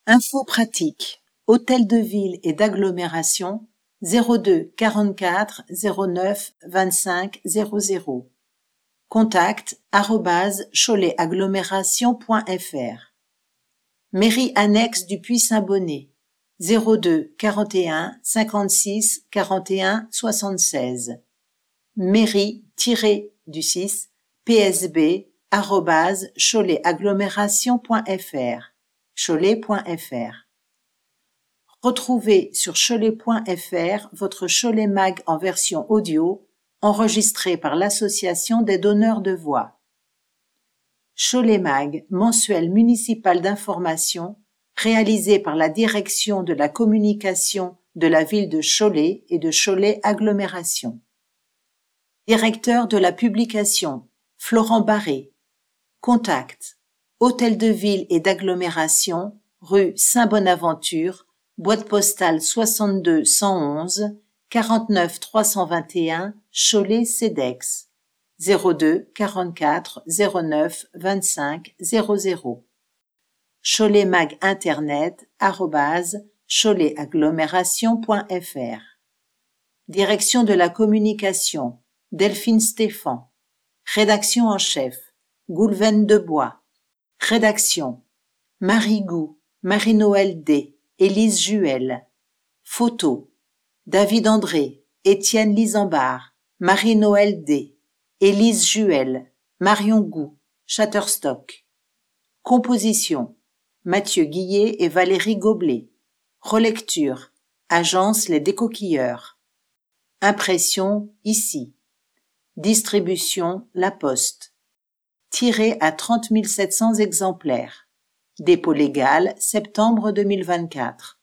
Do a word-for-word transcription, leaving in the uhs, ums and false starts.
Infos pratiques. Hôtel de ville et d'agglomération zéro deux quarante-quatre zéro neuf vingt-cinq zéro zéro. Contact arobase cholet-agglomération point f r. Mairie annexe du Puy-Saint-Bonnet zéro deux quarante et un cinquante-six quarante et un soixante-seize. Mairie-du six psb arobase cholet-agglomération point f r. cholet point f r. Retrouvez sur cholet point f r votre Cholet Mag en version audio, enregistré par l'Association des donneurs de voix. Cholet Mag, mensuel municipal d'information, réalisé par la Direction de la communication de la ville de Cholet et de Cholet Agglomération. Directeur de la publication, Florent Barré. Contact, Hôtel de ville et d'agglomération, rue Saint-Bonaventure, boîte postale soixante-deux cent onze, quarante-neuf trois cent vingt et un, Cholet-Cedex, zéro deux quarante-quatre zéro neuf vingt-cinq zéro zéro. Cholet Mag Internet, arobase cholet-agglomération point f r. Direction de la communication, Delphine Stéphan. Rédaction en chef, Goulven Debois. Rédaction, Marie Gou, Marie-Noël D. Élise Juel. Photo, David André, Étienne Lisambard, Marie-Noël D. Élise Juel, Marion Gou, Shutterstock. Composition, Mathieu Guillet et Valérie Goblet. Relecture, Agence Les Décoquilleurs. Impression, ici. Distribution, La Poste. Tiré à trente mille sept cents exemplaires. Dépôt légal, septembre deux mille vingt-quatre.